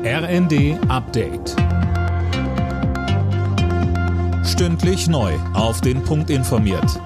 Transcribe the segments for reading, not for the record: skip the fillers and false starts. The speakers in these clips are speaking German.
RND Update. Stündlich neu auf den Punkt informiert.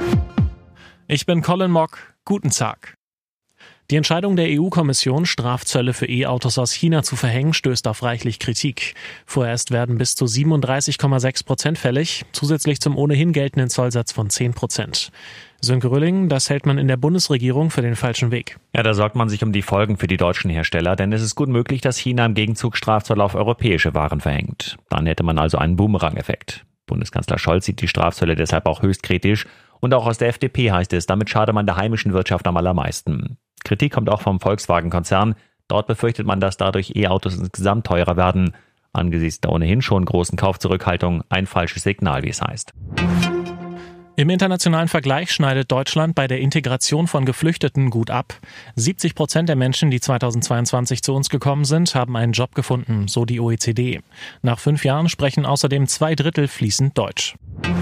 Ich bin Colin Mock. Guten Tag. Die Entscheidung der EU-Kommission, Strafzölle für E-Autos aus China zu verhängen, stößt auf reichlich Kritik. Vorerst werden bis zu 37,6% fällig, zusätzlich zum ohnehin geltenden Zollsatz von 10%. Sönke Rülling, das hält man in der Bundesregierung für den falschen Weg. Ja, da sorgt man sich um die Folgen für die deutschen Hersteller, denn es ist gut möglich, dass China im Gegenzug Strafzölle auf europäische Waren verhängt. Dann hätte man also einen Boomerang-Effekt. Bundeskanzler Scholz sieht die Strafzölle deshalb auch höchst kritisch. Und auch aus der FDP heißt es, damit schade man der heimischen Wirtschaft am allermeisten. Kritik kommt auch vom Volkswagen-Konzern. Dort befürchtet man, dass dadurch E-Autos insgesamt teurer werden. Angesichts der ohnehin schon großen Kaufzurückhaltung ein falsches Signal, wie es heißt. Im internationalen Vergleich schneidet Deutschland bei der Integration von Geflüchteten gut ab. 70% der Menschen, die 2022 zu uns gekommen sind, haben einen Job gefunden, so die OECD. Nach 5 Jahren sprechen außerdem 2/3 fließend Deutsch.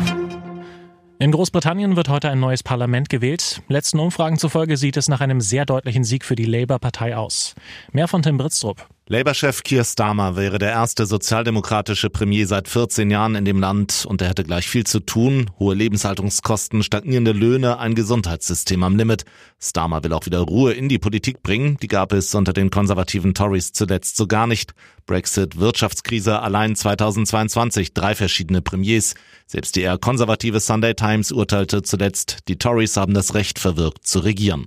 In Großbritannien wird heute ein neues Parlament gewählt. Letzten Umfragen zufolge sieht es nach einem sehr deutlichen Sieg für die Labour-Partei aus. Mehr von Tim Britztrup. Labour-Chef Keir Starmer wäre der erste sozialdemokratische Premier seit 14 Jahren in dem Land und er hätte gleich viel zu tun. Hohe Lebenshaltungskosten, stagnierende Löhne, ein Gesundheitssystem am Limit. Starmer will auch wieder Ruhe in die Politik bringen. Die gab es unter den konservativen Tories zuletzt so gar nicht. Brexit, Wirtschaftskrise, allein 2022 3 verschiedene Premiers. Selbst die eher konservative Sunday Times urteilte zuletzt, die Tories haben das Recht verwirkt zu regieren.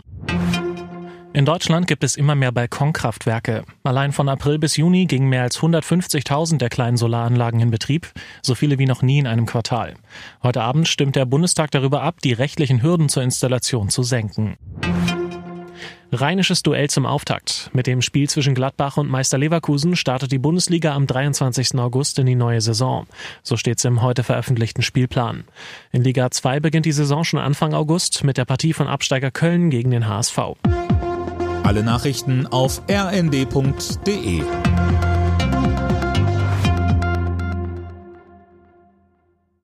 In Deutschland gibt es immer mehr Balkonkraftwerke. Allein von April bis Juni gingen mehr als 150.000 der kleinen Solaranlagen in Betrieb, so viele wie noch nie in einem Quartal. Heute Abend stimmt der Bundestag darüber ab, die rechtlichen Hürden zur Installation zu senken. Rheinisches Duell zum Auftakt. Mit dem Spiel zwischen Gladbach und Meister Leverkusen startet die Bundesliga am 23. August in die neue Saison. So steht's im heute veröffentlichten Spielplan. In Liga 2 beginnt die Saison schon Anfang August mit der Partie von Absteiger Köln gegen den HSV. Alle Nachrichten auf rnd.de.